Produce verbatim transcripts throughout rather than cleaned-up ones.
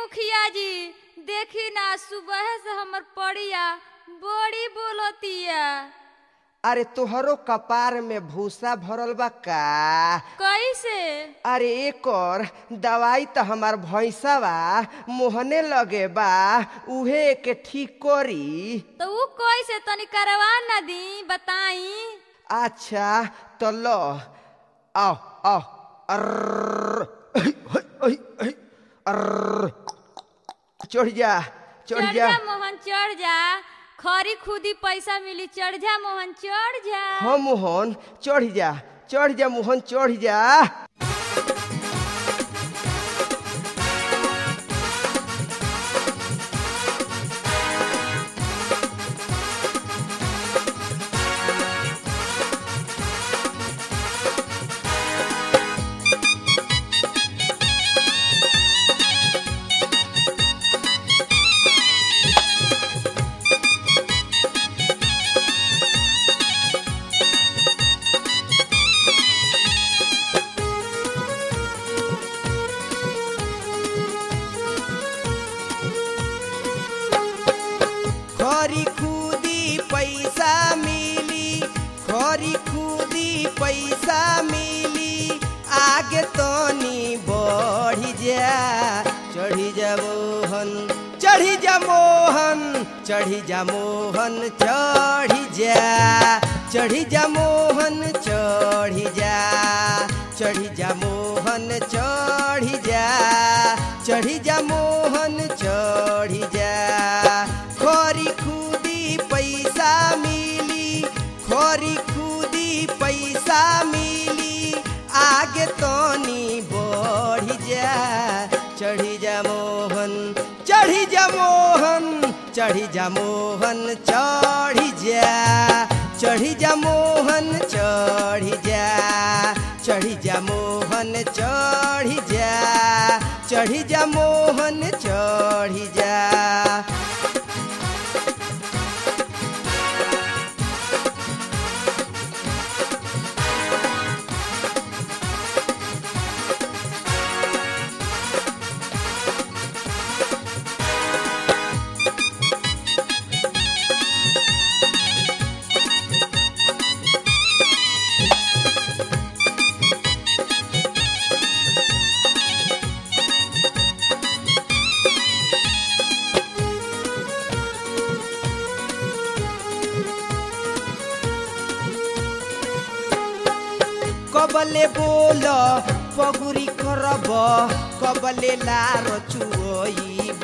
मुखिया जी देखी ना सुबह से हमर पड़िया बड़ी बोलतिया। अरे तोहरो कपार में भूसा भरल बा का? कैसे? अरे एक और दवाई तो हमार भैंसा बा मोहने लगे बा उहे के ठीक करी। तो ऊ कैसे तनी करवा ना दी बताई। अच्छा तो लो आओ आओ अर्र अर्र चढ़ जा चढ़ चढ़ जा जा मोहन चढ़ जा, खरी खुदी पैसा मिली, चढ़ जा मोहन चढ़ जा। हाँ मोहन चढ़ जा चढ़ जा मोहन चढ़ जा। खरी खुदी पैसा मिली खरी खुदी पैसा मिली आगे तनी बढ़ी जा। चढ़ी जा मोहन चढ़ी जा मोहन चढ़ी जा मोहन चढ़ी जा चढ़ी जा मोहन चढ़ी जा चढ़ी जा मोहन चढ़ी जा चढ़ी जा मोहन चढ़ी जा। खरी खुदी पैसा मिली खरी खुदी पैसा मिली आगे तनी बढ़ी जा। चढ़ी जा मोहन चढ़ी जा मोहन चढ़ी जा मोहन चढ़ी जा चढ़ी जा मोहन चढ़ी जा चढ़ी जा मोहन चढ़ी जा चढ़ी जा मोहन चढ़ी जा। कबले बोल पगुरी करब कबले लार चुइब।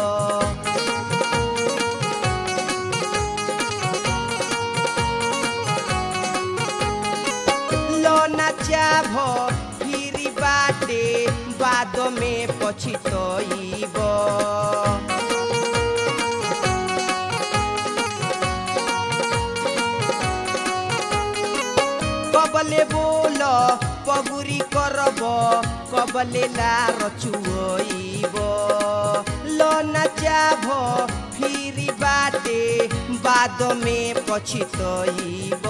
लना चाभ फिरी बाटे बाद में पछितइब। कबले बोल पगुरी करब कबले लार चुइब। लना चाभ फिरी बाटे बाद में पछितइब।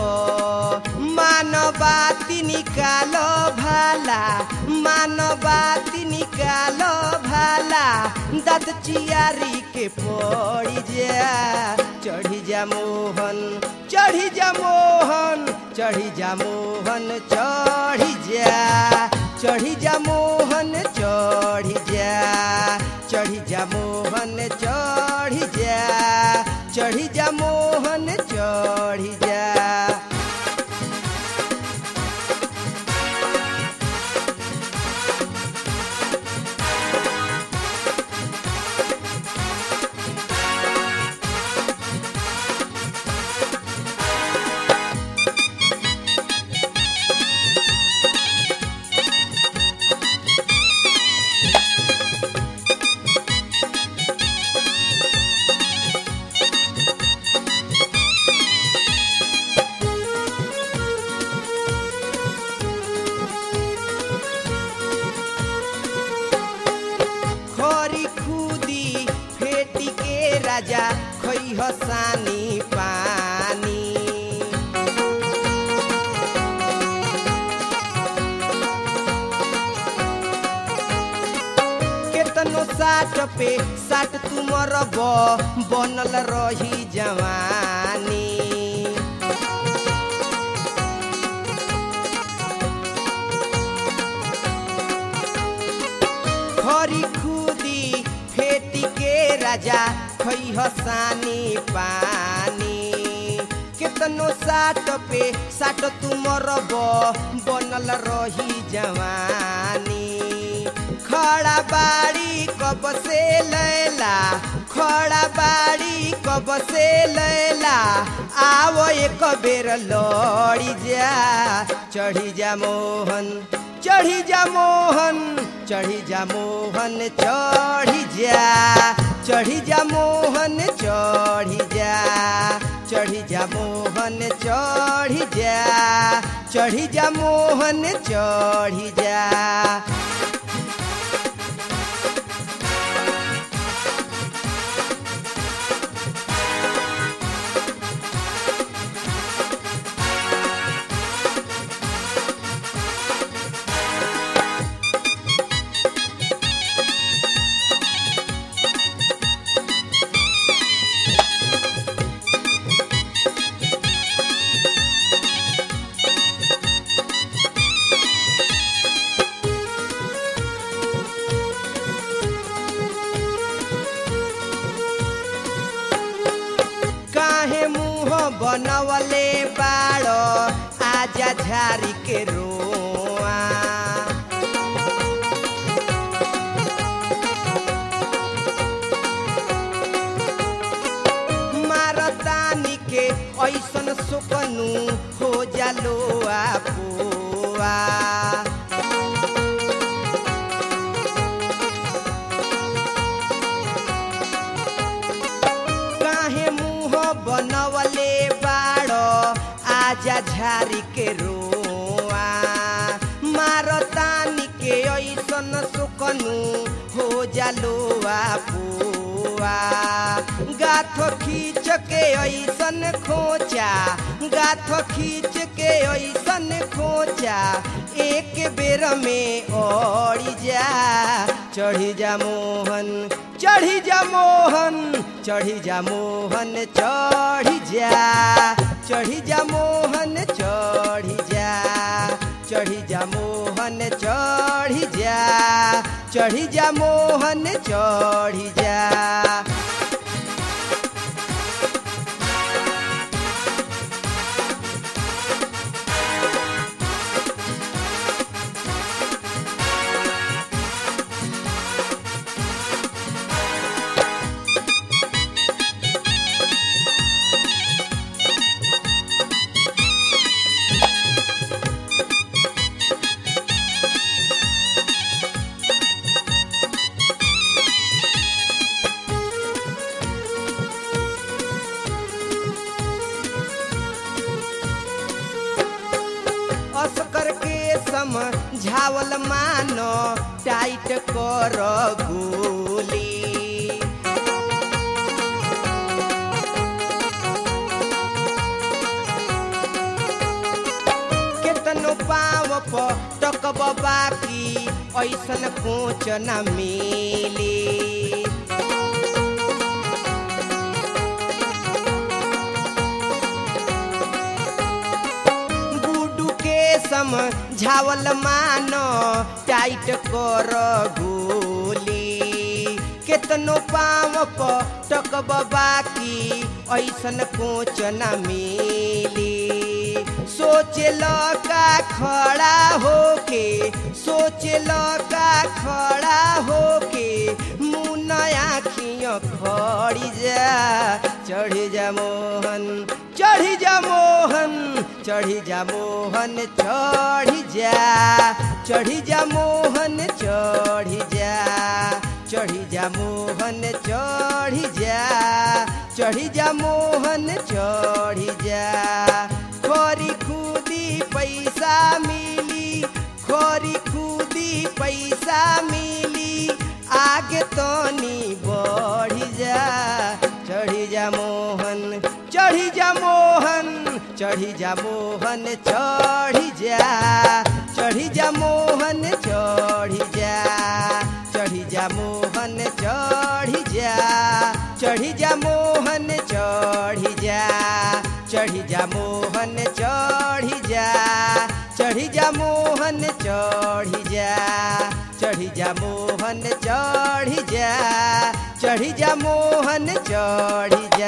मानवाती निकाल भाला मानवाती निकाल भाला दाँत चियारी के पड़ी जा। चढ़ी जा मोहन चढ़ी जा मोहन चढ़ी जा मोहन चढ़ी जा चढ़ी जा मोहन चढ़ी जा चढ़ी जा मोहन चढ़ी जा चढ़ी जा मोहन चढ़ी जा। राजा खई हसानी पानी। केतनो साठ पे साठ तुमर बनल रही जवानी। खरी खुदी फेटी के राजा खई हसानी पानी। केतनो साठ पे साठ तुमर बनल रही जवानी। खड़ा बाड़ी कब से लैला, खड़ा बाड़ी कब से लैला, आवो एक बेर लड़ी जा। चढ़ी जा मोहन चढ़ी जा मोहन चढ़ी जा मोहन चढ़ी जा। चढ़ी जा मोहन चढ़ी जा चढ़ी जा मोहन चढ़ी जा चढ़ी जा मोहन चढ़ी जा। बनवले बाड़ो आजा झारी के रोआ। मारतानी के ऐसन सुकनू हो जालो आपुआ। बनवले बाड़ो आजा झारी के रोआ। मारतानी के ऐसन सुकनू हो जालो आपुआ। गाथ खींच के ऐसन खोचा गाथ खींच के ऐसन खोचा एक बेर में ओढ़ी जा। चढ़ी जा मोहन चढ़ी जा मोहन चढ़ी जा मोहन चढ़ी जा। चढ़ी जा मोहन चढ़ी जा चढ़ी जा मोहन चढ़ी जा चढ़ी जा मोहन चढ़ी जा। झावल मानो टाइट कर गोली। केतनो पाव पटकब बाकी ऐसन कोच न मिली। झावल मानो टाइट कर गोली। केतनो पाव पटकब बाकी ऐसन कोच न मिली। सोचल का खड़ा होके सोचल का खड़ा होके मुँह आँखियों खड़ी जा। चढ़ी जा मोहन चढ़ी जा मोहन चढ़ी जा मोहन चढ़ी जा चढ़ी जा मोहन चढ़ी जा चढ़ी जा मोहन चढ़ी जा चढ़ी जा मोहन चढ़ी जा। खोरी खुदी पैसा मिली खोरी खुदी पैसा मिली आगे तनी बढ़ी जा। चढ़ी जा मोहन चढ़ी जा मोहन चढ़ी जा मोहन चढ़ी जा चढ़ी जा मोहन चढ़ी जा चढ़ी जा मोहन चढ़ी जा चढ़ी जा मोहन चढ़ी जा चढ़ी जा मोहन चढ़ी जा चढ़ी जा मोहन चढ़ी जा चढ़ी जा मोहन चढ़ी जा चढ़ी जा मोहन चढ़ी जा।